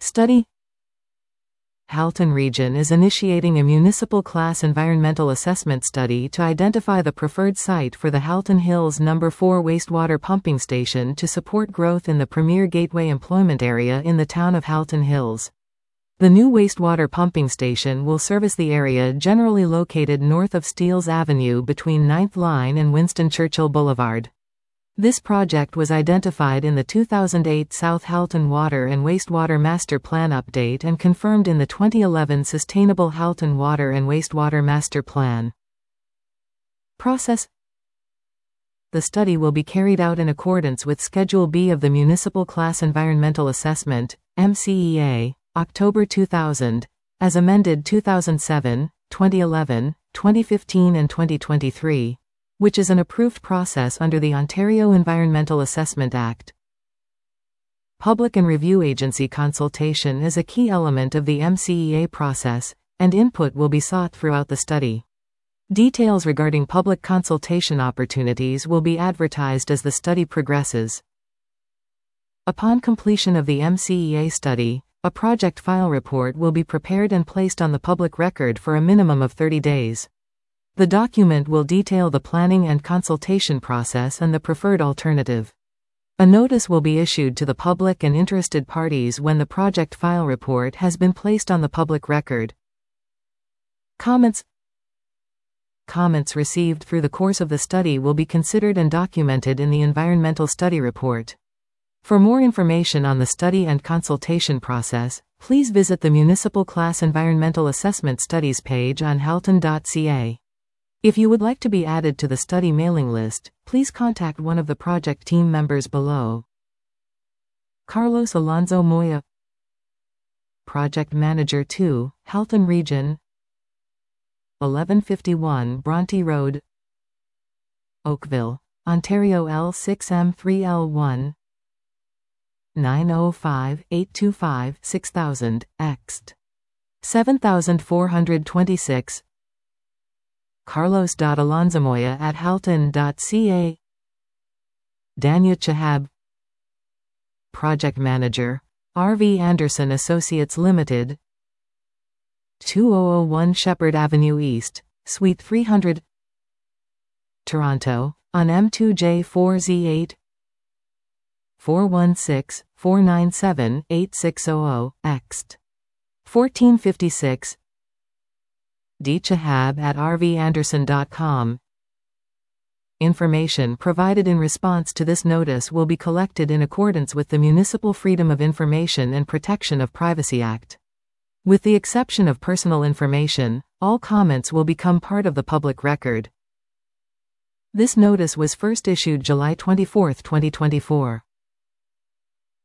Study. Halton Region is initiating a municipal class environmental assessment study to identify the preferred site for the Halton Hills No. 4 wastewater pumping station to support growth in the premier gateway employment area in the town of Halton Hills. The new wastewater pumping station will service the area generally located north of Steeles Avenue between 9th Line and Winston Churchill Boulevard. This project was identified in the 2008 South Halton Water and Wastewater Master Plan update and confirmed in the 2011 Sustainable Halton Water and Wastewater Master Plan. Process. The study will be carried out in accordance with Schedule B of the Municipal Class Environmental Assessment, MCEA, October 2000, as amended 2007, 2011, 2015 and 2023. Which is an approved process under the Ontario Environmental Assessment Act. Public and review agency consultation is a key element of the MCEA process, and input will be sought throughout the study. Details regarding public consultation opportunities will be advertised as the study progresses. Upon completion of the MCEA study, a project file report will be prepared and placed on the public record for a minimum of 30 days. The document will detail the planning and consultation process and the preferred alternative. A notice will be issued to the public and interested parties when the project file report has been placed on the public record. Comments. Comments received through the course of the study will be considered and documented in the environmental study report. For more information on the study and consultation process, please visit the Municipal Class Environmental Assessment Studies page on halton.ca. If you would like to be added to the study mailing list, please contact one of the project team members below. Carlos Alonzo Moya, Project Manager 2, Halton Region, 1151 Bronte Road, Oakville, Ontario L6M3L1, 905-825-6000, ext. 7426. Carlos.alonzomoya@halton.ca. Danya Chahab, Project Manager, RV Anderson Associates Limited, 2001 Shepherd Avenue East, Suite 300, Toronto, on M2J4Z8, 416-497-8600, ext. 1456. D. Chahab@rvanderson.com. Information provided in response to this notice will be collected in accordance with the Municipal Freedom of Information and Protection of Privacy Act. With the exception of personal information, all comments will become part of the public record. This notice was first issued July 24, 2024.